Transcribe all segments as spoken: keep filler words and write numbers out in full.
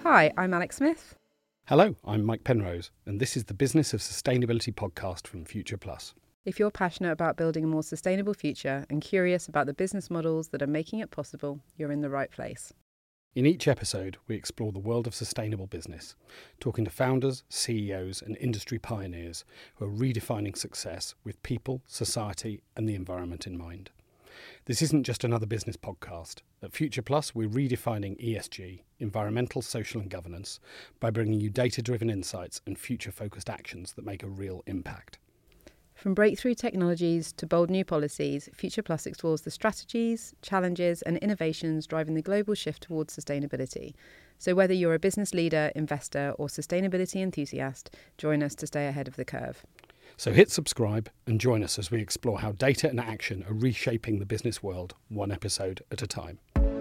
Hi, I'm Alex Smith. Hello, I'm Mike Penrose, and this is the Business of Sustainability podcast from Future Plus. If you're passionate about building a more sustainable future and curious about the business models that are making it possible, you're in the right place. In each episode, we explore the world of sustainable business, talking to founders, C E Os and industry pioneers who are redefining success with people, society and the environment in mind. This isn't just another business podcast. At Future Plus, we're redefining E S G, environmental, social and governance, by bringing you data-driven insights and future-focused actions that make a real impact. From breakthrough technologies to bold new policies, Future Plus explores the strategies, challenges and innovations driving the global shift towards sustainability. So whether you're a business leader, investor or sustainability enthusiast, join us to stay ahead of the curve. So hit subscribe and join us as we explore how data and action are reshaping the business world, one episode at a time.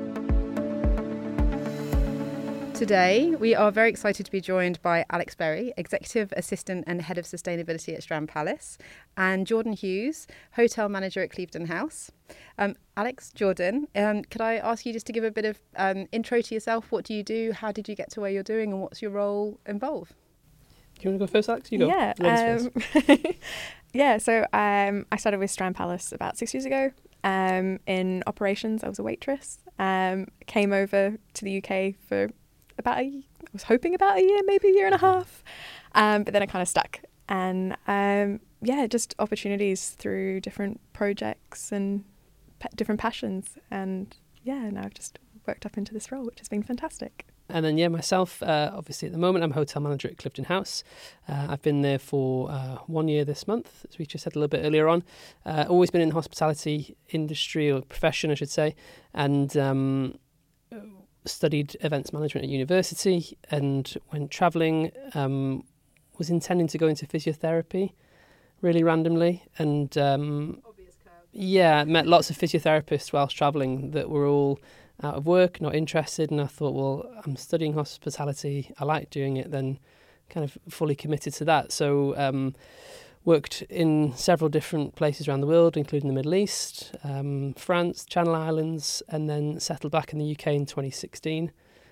Today, we are very excited to be joined by Alex Berry, Executive Assistant and Head of Sustainability at Strand Palace, and Jordan Hughes, Hotel Manager at Clevedon House. Um, Alex, Jordan, um, could I ask you just to give a bit of um, intro to yourself? What do you do? How did you get to where you're doing? And what's your role involved? Do you want to go first, Alex? You go. Yeah. Um, yeah. So um, I started with Strand Palace about six years ago. Um, in operations, I was a waitress. Um, came over to the U K for about a, I was hoping about a year, maybe a year and a half. Um, but then I kind of stuck. And um, yeah, just opportunities through different projects and pa- different passions. And yeah, now I've just worked up into this role, which has been fantastic. And then, yeah, myself, uh, obviously at the moment, I'm hotel manager at Clevedon House. Uh, I've been there for uh, one year this month, as we just said a little bit earlier on. Uh, always been in the hospitality industry, or profession, I should say, and um, studied events management at university and went travelling. Um, was intending to go into physiotherapy, really randomly. And um, yeah, met lots of physiotherapists whilst travelling that were all out of work, not interested, and I thought, well, I'm studying hospitality, I like doing it, then kind of fully committed to that. So um, worked in several different places around the world, including the Middle East, um, France, Channel Islands, and then settled back in the U K in twenty sixteen.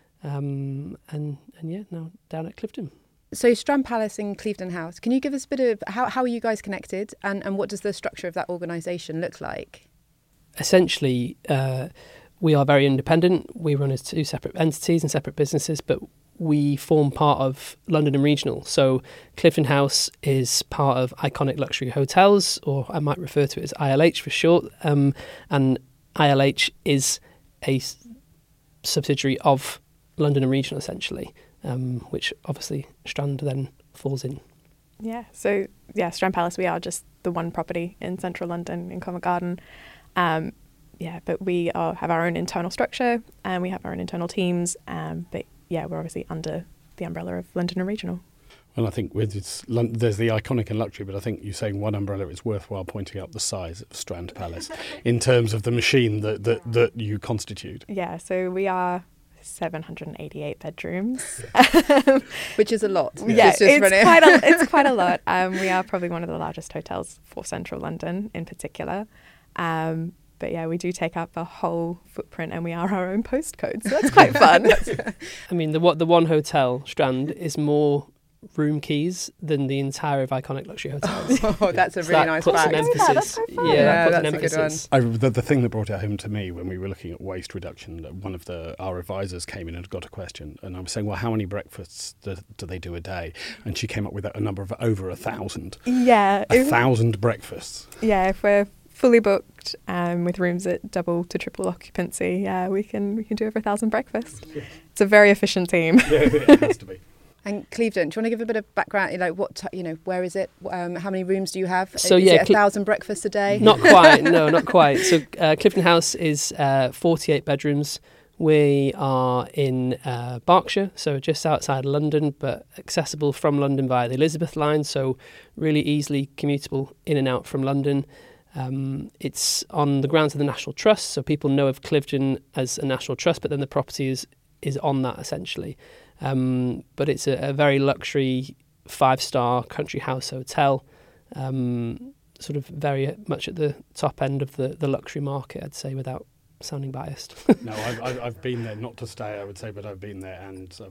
Um, and, and yeah, now down at Clevedon. So Strand Palace and Clevedon House, can you give us a bit of, how, how are you guys connected and, and what does the structure of that organisation look like? Essentially, uh, we are very independent. We run as two separate entities and separate businesses, but we form part of London and Regional. So Clevedon House is part of Iconic Luxury Hotels, or I might refer to it as I L H for short. Um, and I L H is a s- subsidiary of London and Regional, essentially, um, which obviously Strand then falls in. Yeah. So yeah, Strand Palace, we are just the one property in central London in Covent Garden. Um, Yeah, but we are, have our own internal structure and we have our own internal teams. Um, but yeah, we're obviously under the umbrella of London and Regional. Well, I think with it's, there's the iconic and luxury, but I think you saying one umbrella, it's worthwhile pointing out the size of Strand Palace in terms of the machine that, that, that you constitute. Yeah, so we are seven hundred eighty-eight bedrooms. Which is a lot. Yeah, Just- just it's, running- quite a, it's quite a lot. Um, we are probably one of the largest hotels for central London in particular. Um, But yeah, we do take up a whole footprint and we are our own postcode. So that's quite fun. I mean, the what the one hotel, Strand, is more room keys than the entire of Iconic Luxury Hotels. Oh, that's a So really that nice puts fact. an Oh, yeah, emphasis. that's quite fun. Yeah, Yeah, that puts that's an a good emphasis. I, the, the thing that brought it home to me when we were looking at waste reduction, one of the our advisors came in and got a question, and I was saying, well, how many breakfasts do, do they do a day? And she came up with a number of over a thousand. Yeah. A if- thousand breakfasts. Yeah, if we're fully booked um, with rooms at double to triple occupancy, yeah, we can we can do over a thousand breakfasts. It's a very efficient team. Yeah, it has to be. And Clevedon, do you want to give a bit of background? You know, what t- you know, where is it? Um, how many rooms do you have? So, is yeah, it a Cle- thousand breakfasts a day? Not quite, no, not quite. So uh, Clevedon House is uh, forty-eight bedrooms. We are in uh, Berkshire, so just outside London, but accessible from London via the Elizabeth line, so really easily commutable in and out from London. Um, it's on the grounds of the National Trust, so people know of Clevedon as a national trust, but then the property is, is on that essentially. Um, but it's a, a very luxury five-star country house hotel, um, sort of very much at the top end of the, the luxury market, I'd say, without sounding biased. No, I've, I've I've been there, not to stay, I would say, but I've been there and I've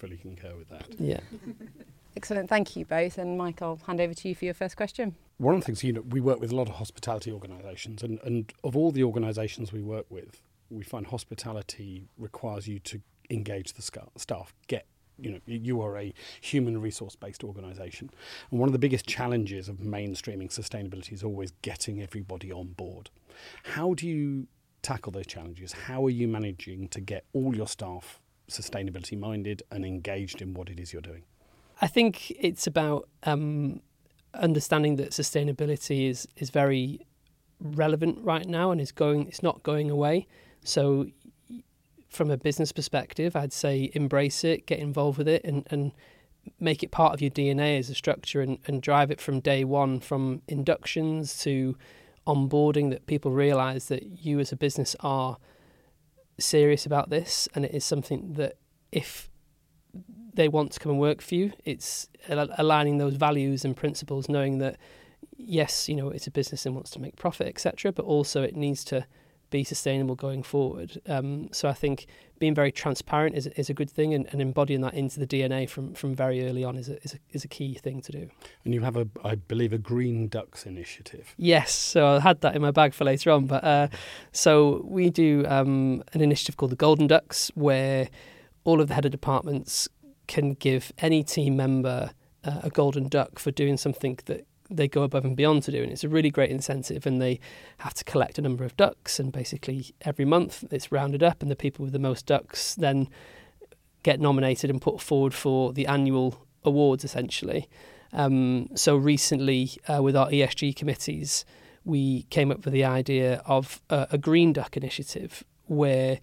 fully concur with that. Yeah. Excellent. Thank you both. And Mike, I'll hand over to you for your first question. One of the things, you know, we work with a lot of hospitality organisations, and, and of all the organisations we work with, we find hospitality requires you to engage the sca- staff, get, you know, you are a human resource-based organisation. And one of the biggest challenges of mainstreaming sustainability is always getting everybody on board. How do you tackle those challenges? How are you managing to get all your staff sustainability minded and engaged in what it is you're doing? I think it's about um, understanding that sustainability is is very relevant right now and is going. It's not going away. So, from a business perspective, I'd say embrace it, get involved with it, and, and make it part of your D N A as a structure, and, and drive it from day one, from inductions to onboarding. That people realise that you as a business are serious about this, and it is something that if they want to come and work for you, it's aligning those values and principles, knowing that yes, you know, it's a business and wants to make profit, et cetera, but also it needs to be sustainable going forward. Um, so I think being very transparent is is a good thing, and, and embodying that into the D N A from, from very early on is a, is a is a key thing to do. And you have a, I believe, a Green Ducks initiative. Yes, so I had that in my bag for later on. But uh, so we do um, an initiative called the Golden Ducks, where all of the head of departments can give any team member uh, a golden duck for doing something that they go above and beyond to do. And it's a really great incentive, and they have to collect a number of ducks, and basically every month it's rounded up, and the people with the most ducks then get nominated and put forward for the annual awards, essentially. Um, so recently uh, with our E S G committees, we came up with the idea of a, a Green Duck initiative, where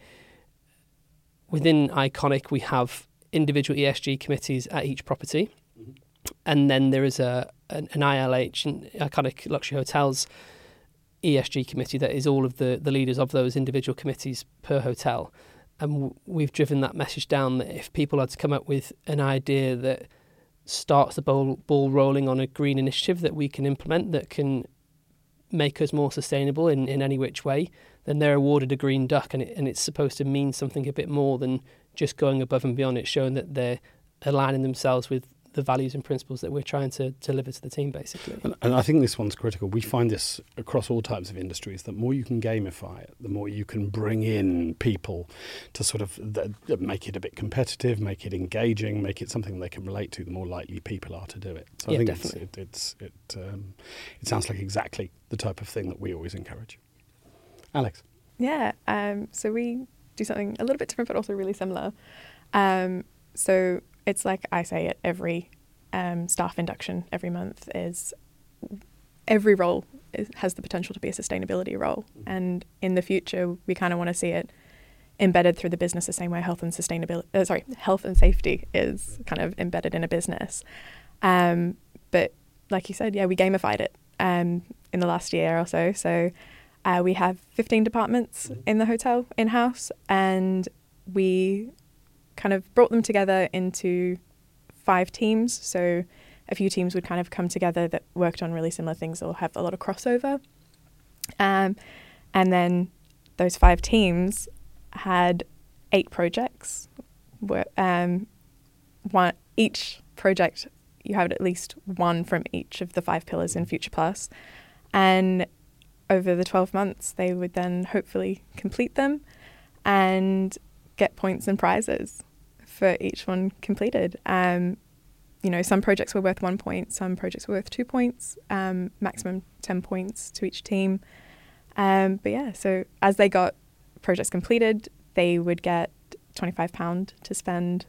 within Iconic we have individual E S G committees at each property. Mm-hmm. And then there is a an, an I L H, an Iconic Luxury Hotels E S G committee that is all of the, the leaders of those individual committees per hotel. And w- we've driven that message down, that if people are to come up with an idea that starts the ball, ball rolling on a green initiative that we can implement, that can make us more sustainable in, in any which way, then they're awarded a green duck, and, it, and it's supposed to mean something a bit more than just going above and beyond. It's showing that they're aligning themselves with the values and principles that we're trying to deliver to the team, basically. And, and I think this one's critical. We find this across all types of industries. The more you can gamify it, the more you can bring in people to sort of the, make it a bit competitive, make it engaging, make it something they can relate to, the more likely people are to do it. So yeah, I think definitely. it's, it, it's, it, um, it sounds like exactly the type of thing that we always encourage. Alex? Yeah, um, so we do something a little bit different, but also really similar. Um, so it's like I say at every um, staff induction every month, is every role is, has the potential to be a sustainability role. And in the future, we kind of want to see it embedded through the business the same way health and sustainability, uh, sorry, health and safety is kind of embedded in a business. Um, but like you said, yeah, we gamified it um, in the last year or so. So uh, we have fifteen departments in the hotel in-house, and we kind of brought them together into five teams. So a few teams would kind of come together that worked on really similar things or have a lot of crossover. Um, and then those five teams had eight projects. Where, um, one each project, you had at least one from each of the five pillars in Future Plus. And over the twelve months, they would then hopefully complete them and get points and prizes for each one completed. Um, you know, some projects were worth one point, some projects were worth two points, um, maximum ten points to each team. Um, but yeah, so as they got projects completed, they would get twenty-five pounds to spend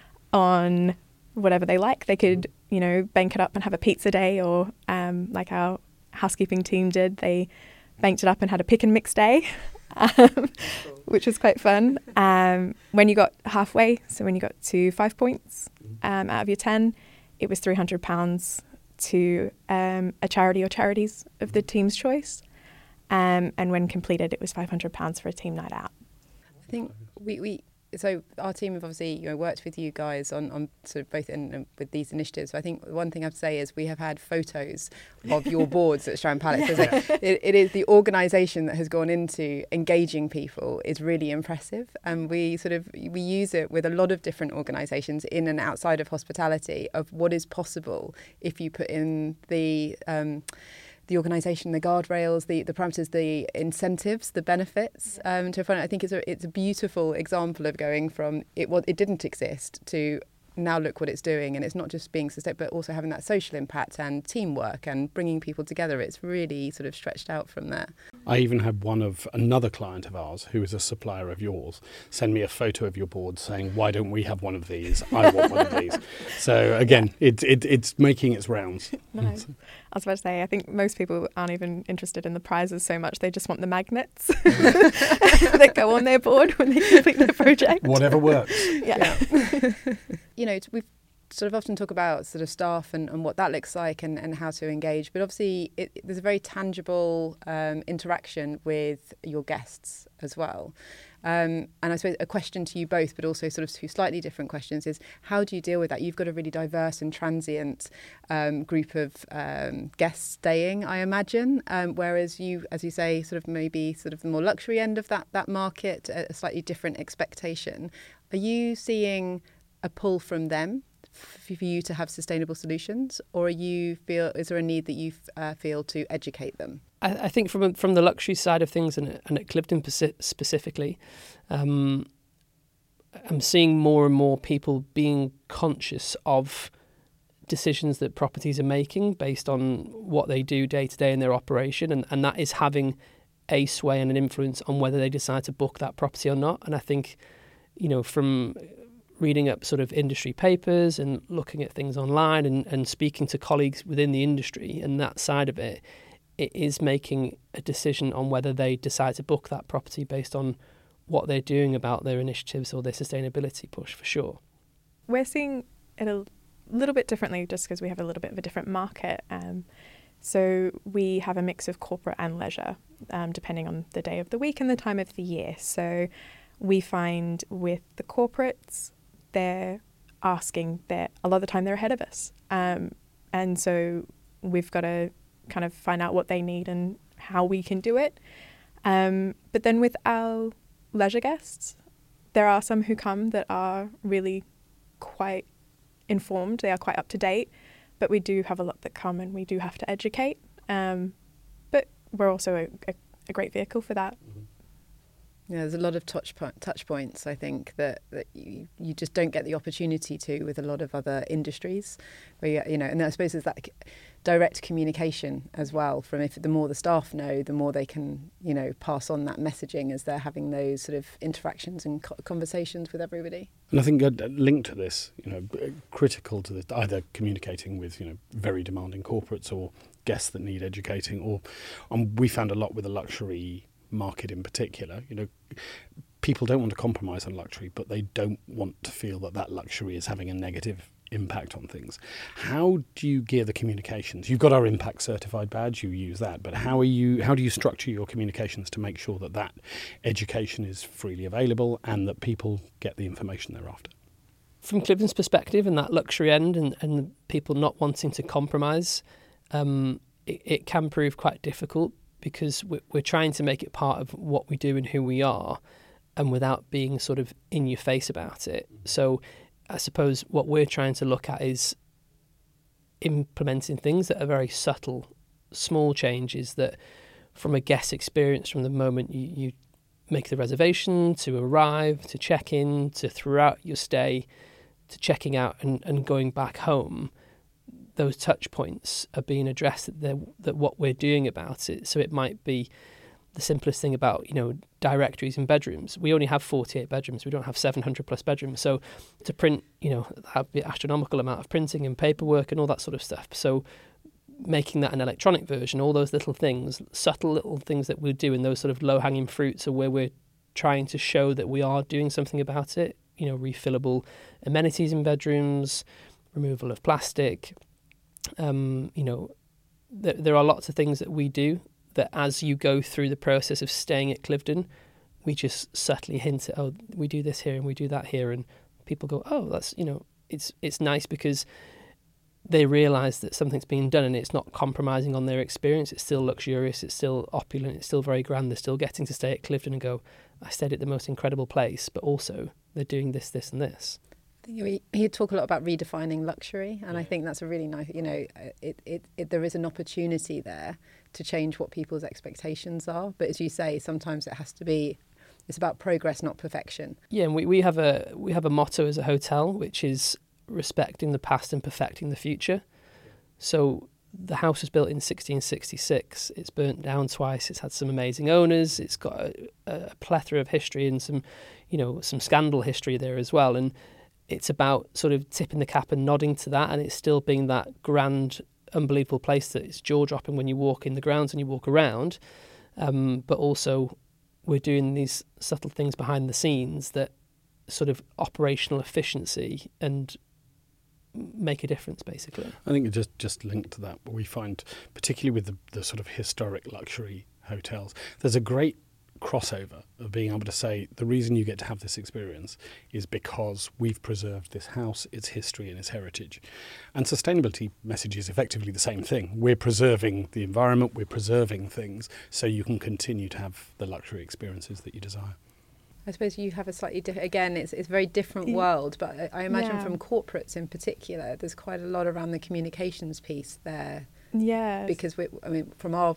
on whatever they like. They could, you know, bank it up and have a pizza day, or um, like our housekeeping team did, they banked it up and had a pick and mix day. Um, which was quite fun. Um, when you got halfway, so when you got to five points um, out of your ten, it was three hundred pounds to um, a charity or charities of the team's choice. Um, and when completed, it was five hundred pounds for a team night out. I think we, we so our team have obviously, you know, worked with you guys on, on sort of both in, with these initiatives. So I think one thing I have to say is we have had photos of your boards at Strand Palace. Yeah. So it, it is the organisation that has gone into engaging people is really impressive, and we sort of we use it with a lot of different organisations in and outside of hospitality of what is possible if you put in the um, the organisation, the guardrails, the, the parameters, the incentives, the benefits um, to a front. I think it's a it's a beautiful example of going from it what it didn't exist to now look what it's doing, and it's not just being sustainable, but also having that social impact and teamwork and bringing people together. It's really sort of stretched out from there. I even had one of another client of ours who is a supplier of yours send me a photo of your board saying, why don't we have one of these? I want one of these. So again, it, it, it's making its rounds. No. I was about to say, I think most people aren't even interested in the prizes so much. They just want the magnets that go on their board when they complete their project. Whatever works. Yeah. Yeah. You know, we've sort of often talk about sort of staff and, and what that looks like and, and how to engage. But obviously, it, there's a very tangible um, interaction with your guests as well. Um, and I suppose a question to you both, but also sort of two slightly different questions, is how do you deal with that? You've got a really diverse and transient um, group of um, guests staying, I imagine, um, whereas you, as you say, sort of maybe sort of the more luxury end of that that market, a slightly different expectation. Are you seeing a pull from them for you to have sustainable solutions, or are you feel is there a need that you uh, feel to educate them? I, I think from from the luxury side of things, and, and at Cliveden specifically, um, I'm seeing more and more people being conscious of decisions that properties are making based on what they do day to day in their operation, and, and that is having a sway and an influence on whether they decide to book that property or not. And I think, you know, from reading up sort of industry papers and looking at things online and, and speaking to colleagues within the industry and that side of it, it is making a decision on whether they decide to book that property based on what they're doing about their initiatives or their sustainability push, for sure. We're seeing it a little bit differently just because we have a little bit of a different market. Um, so we have a mix of corporate and leisure, um, depending on the day of the week and the time of the year. So we find with the corporates, they're asking, they're, a lot of the time they're ahead of us. Um, and so we've got to kind of find out what they need and how we can do it. Um, but then with our leisure guests, there are some who come that are really quite informed, they are quite up to date, but we do have a lot that come and we do have to educate. Um, but we're also a, a, a great vehicle for that. Yeah, there's a lot of touch po- touch points, I think, that, that you, you just don't get the opportunity to with a lot of other industries. Where you, you know, and I suppose there's that direct communication as well. From if the more the staff know, the more they can, you know, pass on that messaging as they're having those sort of interactions and co- conversations with everybody. And I think uh, linked to this, you know, critical to this, either communicating with, you know, very demanding corporates or guests that need educating, or um, we found a lot with the luxury market in particular. You know, people don't want to compromise on luxury, but they don't want to feel that that luxury is having a negative impact on things. How do you gear the communications? You've got our impact certified badge, you use that, but how are you how do you structure your communications to make sure that that education is freely available and that people get the information they're after? From Cliveden's perspective and that luxury end and, and people not wanting to compromise, um, it, it can prove quite difficult, because we're trying to make it part of what we do and who we are, and without being sort of in your face about it. So I suppose what we're trying to look at is implementing things that are very subtle, small changes that from a guest experience, from the moment you, you make the reservation, to arrive, to check in, to throughout your stay, to checking out and, and going back home, those touch points are being addressed, that, that what we're doing about it. So it might be the simplest thing about, you know, directories in bedrooms. We only have forty-eight bedrooms. We don't have seven hundred plus bedrooms. So to print, you know, that'd be an astronomical amount of printing and paperwork and all that sort of stuff. So making that an electronic version, all those little things, subtle little things that we do, and those sort of low-hanging fruits are where we're trying to show that we are doing something about it. You know, refillable amenities in bedrooms, removal of plastic. Um, you know, th- there are lots of things that we do that as you go through the process of staying at Cliveden, we just subtly hint at, oh, we do this here and we do that here, and people go, oh, that's, you know, it's it's nice because they realise that something's being done and it's not compromising on their experience. It's still luxurious, it's still opulent, it's still very grand. They're still getting to stay at Cliveden and go, I stayed at the most incredible place, but also they're doing this, this and this. I think we, you talk a lot about redefining luxury, and yeah. I think that's a really nice, you know, it, it, it, there is an opportunity there to change what people's expectations are. But as you say, sometimes it has to be, it's about progress, not perfection. Yeah, and we, we have a we have a motto as a hotel, which is respecting the past and perfecting the future. So the house was built in sixteen sixty-six. It's burnt down twice. It's had some amazing owners. It's got a, a plethora of history and some, you know, some scandal history there as well. And it's about sort of tipping the cap and nodding to that, and it's still being that grand, unbelievable place that it's jaw-dropping when you walk in the grounds and you walk around. Um, but also we're doing these subtle things behind the scenes that sort of operational efficiency and make a difference, basically. I think it just just linked to that, but we find, particularly with the, the sort of historic luxury hotels, there's a great crossover of being able to say the reason you get to have this experience is because we've preserved this house, its history and its heritage. And sustainability message is effectively the same thing. We're preserving the environment, we're preserving things so you can continue to have the luxury experiences that you desire. I suppose you have a slightly different, again, it's it's a very different world, but I, I imagine yeah. from corporates in particular, there's quite a lot around the communications piece there. Yeah. Because, we, I mean, from our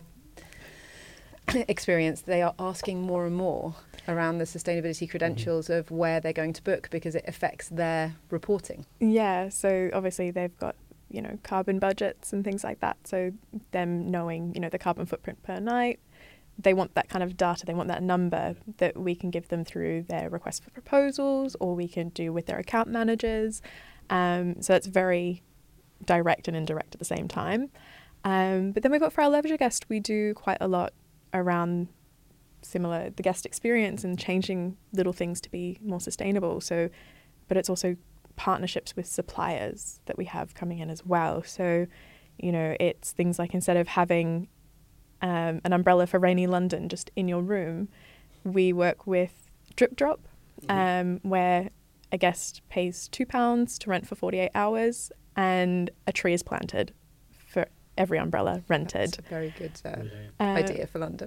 experience, they are asking more and more around the sustainability credentials mm-hmm. of where they're going to book because it affects their reporting. Yeah, so obviously they've got, you know, carbon budgets and things like that. So them knowing, you know, the carbon footprint per night, they want that kind of data, they want that number that we can give them through their request for proposals or we can do with their account managers. Um, so it's very direct and indirect at the same time. Um, but then we've got for our leisure guest, we do quite a lot around similar, the guest experience and changing little things to be more sustainable. So, but it's also partnerships with suppliers that we have coming in as well. So, you know, it's things like instead of having Um, an umbrella for rainy London just in your room, we work with Drip Drop, um, mm-hmm. where a guest pays two pounds to rent for forty-eight hours and a tree is planted for every umbrella rented. That's a very good uh, uh, idea for London.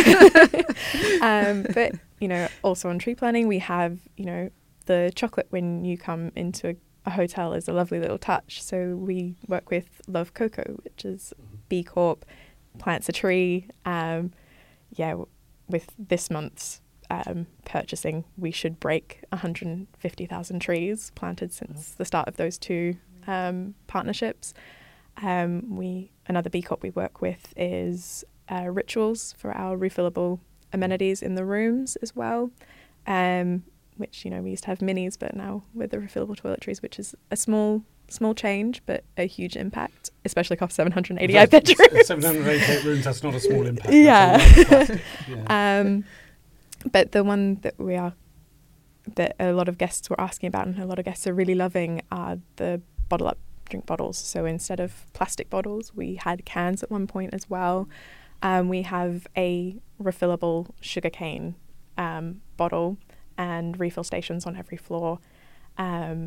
um, but, you know, also on tree planting, we have, you know, the chocolate when you come into a, a hotel is a lovely little touch. So we work with Love Cocoa, which is mm-hmm. B Corp, plants a tree. Um, yeah, with this month's um, purchasing, we should break one hundred fifty thousand trees planted since the start of those two um, partnerships. Um, we another B Corp we work with is uh, Rituals for our refillable amenities in the rooms as well, um, which, you know, we used to have minis, but now with the refillable toiletries, which is a small Small change, but a huge impact, especially across seven hundred eighty-eight bedrooms. seven hundred eighty-eight rooms, that's not a small impact. Yeah. yeah. Um, but the one that we are, that a lot of guests were asking about and a lot of guests are really loving are the bottle up drink bottles. So instead of plastic bottles, we had cans at one point as well. Um, we have a refillable sugarcane um, bottle and refill stations on every floor. Um,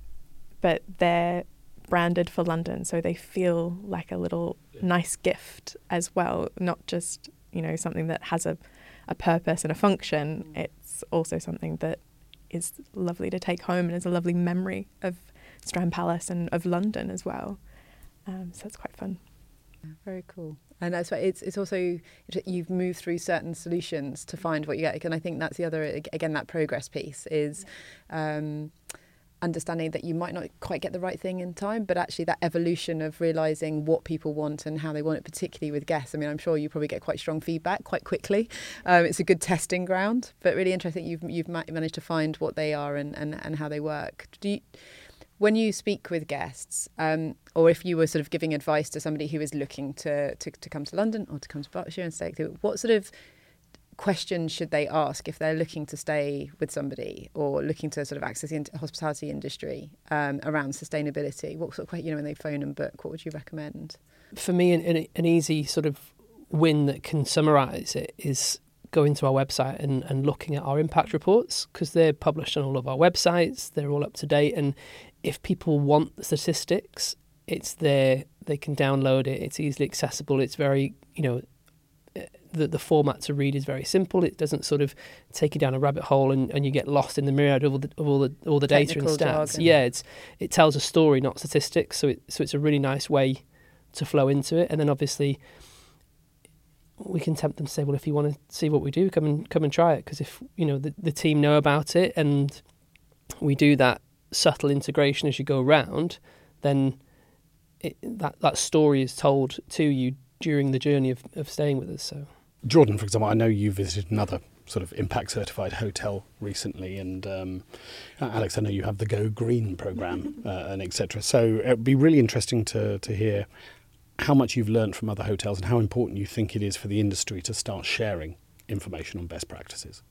but they're branded for London, so they feel like a little yeah. nice gift as well, not just, you know, something that has a, a purpose and a function. Mm. It's also something that is lovely to take home and is a lovely memory of Strand Palace and of London as well. Um, so it's quite fun. Very cool. And that's why it's it's also, you've moved through certain solutions to find what you get. And I think that's the other, again, that progress piece is um, understanding that you might not quite get the right thing in time, but actually that evolution of realising what people want and how they want it, particularly with guests. I mean, I'm sure you probably get quite strong feedback quite quickly. Um, it's a good testing ground, but really interesting you've you've managed to find what they are and, and, and how they work. Do you, when you speak with guests, um, or if you were sort of giving advice to somebody who is looking to, to, to come to London or to come to Berkshire and stay, what sort of questions should they ask if they're looking to stay with somebody or looking to sort of access the hospitality industry um, around sustainability? What sort of, you know, when they phone and book, what would you recommend? For me, an, an easy sort of win that can summarise it is going to our website and, and looking at our impact reports, because they're published on all of our websites. They're all up to date. And if people want the statistics, it's there. They can download it. It's easily accessible. It's very, you know, the the format to read is very simple. It doesn't sort of take you down a rabbit hole and, and you get lost in the myriad of all the of all the all the data and Technical stats. jargon. Yeah, it's it tells a story, not statistics. So it so it's a really nice way to flow into it. And then obviously we can tempt them to say, well, if you want to see what we do, come and come and try it. Because if you know the, the team know about it and we do that subtle integration as you go around, then it, that that story is told to you during the journey of, of staying with us. So, Jordan, for example, I know you visited another sort of impact certified hotel recently, and um, Alex, I know you have the Go Green program uh, and et cetera. So it'd be really interesting to to hear how much you've learned from other hotels and how important you think it is for the industry to start sharing information on best practices.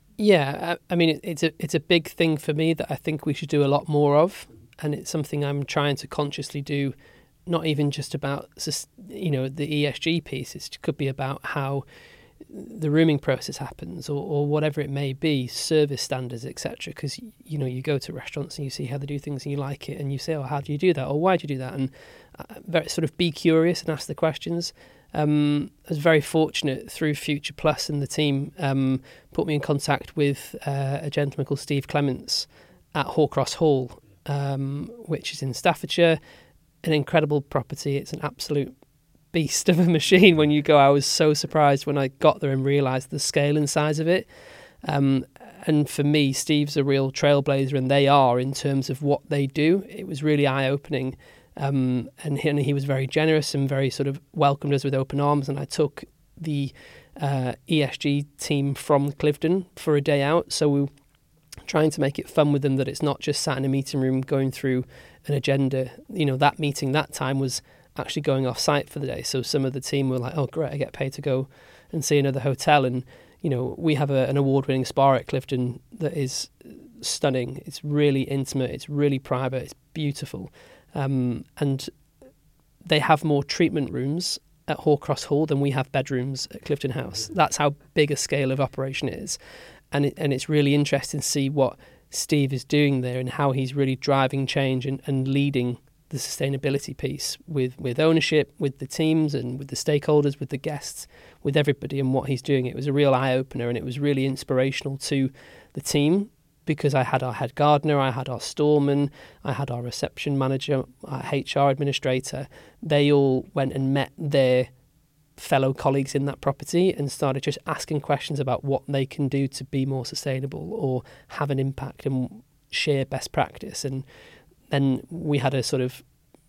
Yeah, I, I mean, it, it's a it's a big thing for me that I think we should do a lot more of, and it's something I'm trying to consciously do. Not even just about, you know, the E S G piece. It could be about how the rooming process happens, or, or whatever it may be, service standards, et cetera. Because you know, you go to restaurants and you see how they do things and you like it, and you say, "Oh, how do you do that?" or "Why do you do that?" And uh, very sort of be curious and ask the questions. Um, I was very fortunate through Future Plus and the team um, put me in contact with uh, a gentleman called Steve Clements at Hawcross Hall, um, which is in Staffordshire. An incredible property. It's an absolute beast of a machine. When you go, I was so surprised when I got there and realised the scale and size of it. Um, and for me, Steve's a real trailblazer, and they are in terms of what they do. It was really eye-opening. Um, and, he, and he was very generous and very sort of welcomed us with open arms. And I took the uh, E S G team from Cliveden for a day out. So we were trying to make it fun with them, that it's not just sat in a meeting room going through an agenda. You know, that meeting that time was actually going off site for the day. So some of the team were like, oh, great, I get paid to go and see another hotel. And, you know, we have a, an award-winning spa at Cliveden that is stunning. It's really intimate. It's really private. It's beautiful. Um, and they have more treatment rooms at Hawcross Hall than we have bedrooms at Cliveden House. That's how big a scale of operation it is. And it, and it's really interesting to see what Steve is doing there and how he's really driving change and, and leading the sustainability piece with, with ownership, with the teams and with the stakeholders, with the guests, with everybody, and what he's doing. It was a real eye-opener, and it was really inspirational to the team, because I had our head gardener, I had our storeman, I had our reception manager, our H R administrator. They all went and met their fellow colleagues in that property and started just asking questions about what they can do to be more sustainable or have an impact and share best practice. And then we had a sort of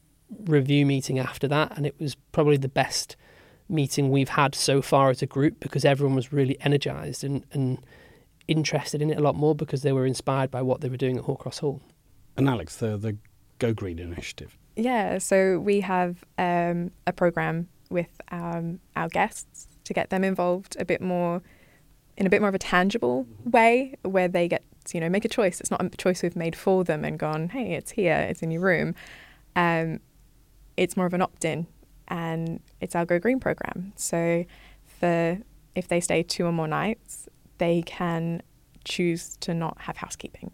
review meeting after that, and it was probably the best meeting we've had so far as a group, because everyone was really energised and, and interested in it a lot more, because they were inspired by what they were doing at Hawcross Hall. And Alex, the, the Go Green initiative. Yeah, so we have um, a programme with um, our guests to get them involved a bit more, in a bit more of a tangible way, where they get to, you know, make a choice. It's not a choice we've made for them and gone, hey, it's here, it's in your room. Um, it's more of an opt-in, and it's our Go Green programme. So for if they stay two or more nights, they can choose to not have housekeeping.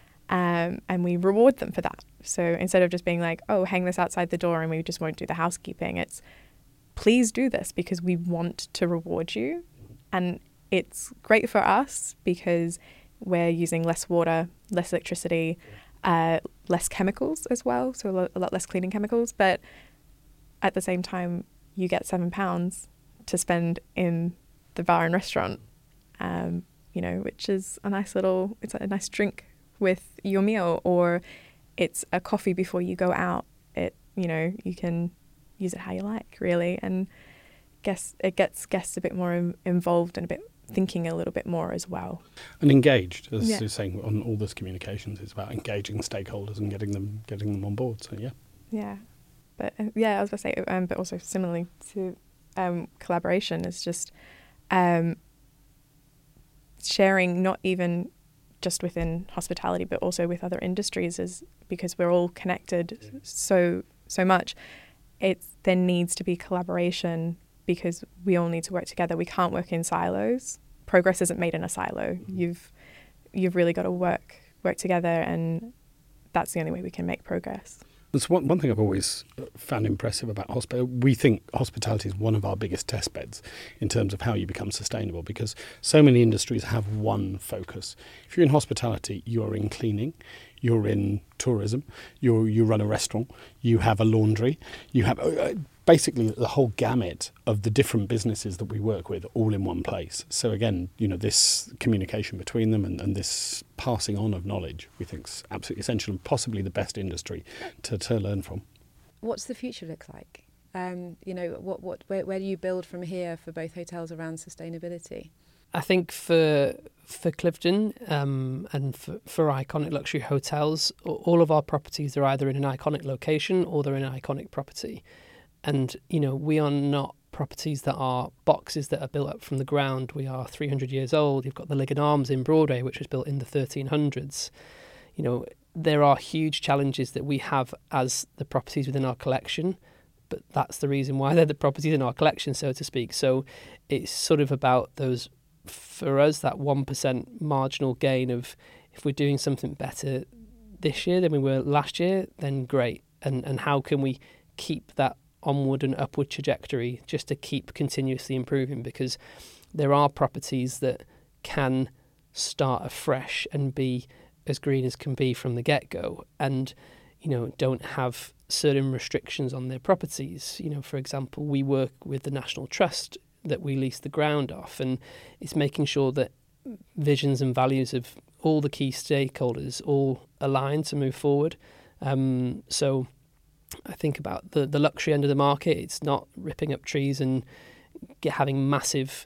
Um, and we reward them for that. So instead of just being like, oh, hang this outside the door and we just won't do the housekeeping, it's please do this because we want to reward you. And it's great for us because we're using less water, less electricity, uh, less chemicals as well. So a lot, a lot less cleaning chemicals. But at the same time, you get seven pounds to spend in the bar and restaurant, um, you know, which is a nice little, it's a nice drink with your meal, or it's a coffee before you go out. It, you know, you can use it how you like, really, and guess it gets guests a bit more im- involved and a bit thinking a little bit more as well. And engaged, as Yeah. you're saying, on all this communications, it's about engaging stakeholders and getting them getting them on board. So yeah. Yeah, but uh, yeah, I was gonna say, um, but also similarly to um, collaboration is just um, sharing, not even just within hospitality, but also with other industries, is because we're all connected so so much. It's there needs to be collaboration because we all need to work together. We can't work in silos progress isn't made in a silo. You've you've really got to work work together, and that's the only way we can make progress. That's one, one thing I've always found impressive about hospitality. We think hospitality is one of our biggest test beds in terms of how you become sustainable, because so many industries have one focus. If you're in hospitality, you're in cleaning, you're in tourism, you you run a restaurant, you have a laundry, you have uh, basically the whole gamut of the different businesses that we work with all in one place. So again, you know, this communication between them and, and this passing on of knowledge, we think is absolutely essential and possibly the best industry to, to learn from. What's the future look like? Um, you know, what what where, where do you build from here for both hotels around sustainability? I think for for Cliveden um, and for, for iconic luxury hotels, all of our properties are either in an iconic location or they're in an iconic property. And, you know, we are not properties that are boxes that are built up from the ground. We are three hundred years old. You've got the Ligon Arms in Broadway, which was built in the thirteen hundreds. You know, there are huge challenges that we have as the properties within our collection, but that's the reason why they're the properties in our collection, so to speak. So it's sort of about those, for us, that one percent marginal gain of if we're doing something better this year than we were last year, then great. And and how can we keep that onward and upward trajectory just to keep continuously improving, because there are properties that can start afresh and be as green as can be from the get-go, and you know, don't have certain restrictions on their properties. You know, for example, we work with the National Trust that we lease the ground off, and it's making sure that visions and values of all the key stakeholders all align to move forward. Um, so I think about the, the luxury end of the market. It's not ripping up trees and get, having massive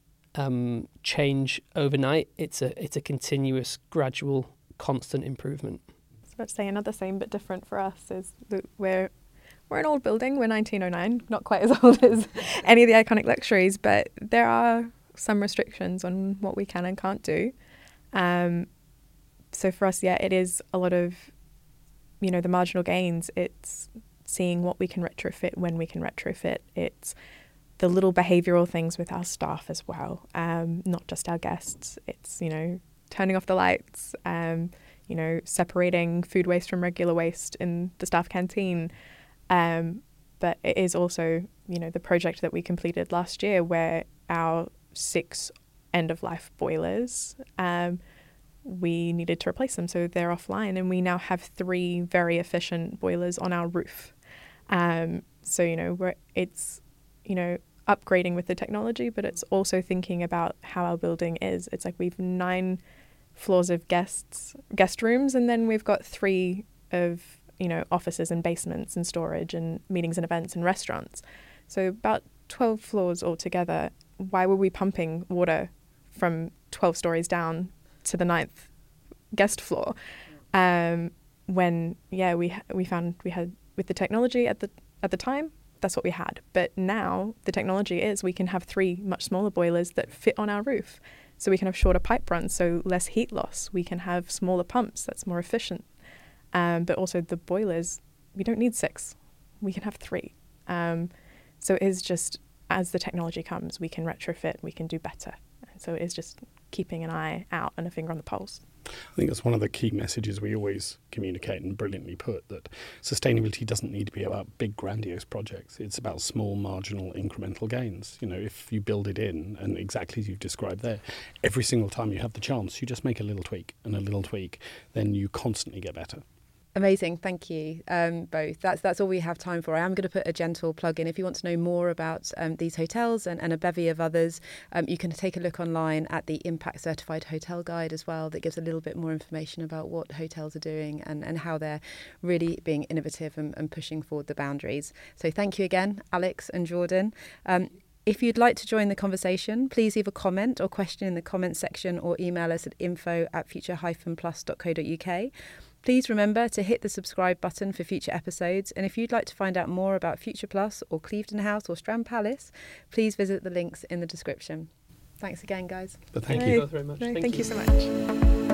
um, change overnight. It's a it's a continuous, gradual, constant improvement. I was about to say another same but different for us is that we're we're an old building. We're nineteen oh nine, not quite as old as any of the iconic luxuries, but there are some restrictions on what we can and can't do. Um, so for us, yeah, it is a lot of, you know, the marginal gains. It's seeing what we can retrofit, when we can retrofit. It's the little behavioural things with our staff as well, um, not just our guests. It's, you know, turning off the lights, um, you know, separating food waste from regular waste in the staff canteen. Um, but it is also, you know, the project that we completed last year where our six end-of-life boilers, um, we needed to replace them, so they're offline, and we now have three very efficient boilers on our roof. Um, so, you know, we're, it's, you know, upgrading with the technology, but it's also thinking about how our building is. It's like we've nine floors of guests, guest rooms, and then we've got three of, you know, offices and basements and storage and meetings and events and restaurants. So about twelve floors altogether. Why were we pumping water from twelve stories down to the ninth guest floor? Um, when, yeah, we we found we had, with the technology at the at the time, that's what we had. But now the technology is we can have three much smaller boilers that fit on our roof. So we can have shorter pipe runs, so less heat loss. We can have smaller pumps, that's more efficient. Um, but also the boilers, we don't need six. We can have three. Um, so it is just, as the technology comes, we can retrofit, we can do better. And so it is just keeping an eye out and a finger on the pulse. I think that's one of the key messages we always communicate and brilliantly put, that sustainability doesn't need to be about big, grandiose projects. It's about small, marginal, incremental gains. You know, if you build it in, and exactly as you've described there, every single time you have the chance, you just make a little tweak and a little tweak, then you constantly get better. Amazing, thank you um, both. That's that's all we have time for. I am going to put a gentle plug in. If you want to know more about um, these hotels and, and a bevy of others, um, you can take a look online at the Impact Certified Hotel Guide as well. That gives a little bit more information about what hotels are doing and, and how they're really being innovative and, and pushing forward the boundaries. So thank you again, Alex and Jordan. Um, If you'd like to join the conversation, please leave a comment or question in the comments section or email us at info at future dash plus dot co dot uk. Please remember to hit the subscribe button for future episodes. And if you'd like to find out more about Future Plus or Cliveden House or Strand Palace, please visit the links in the description. Thanks again, guys. But thank Hey. you. Both very much. No, Thank thank you. you so much.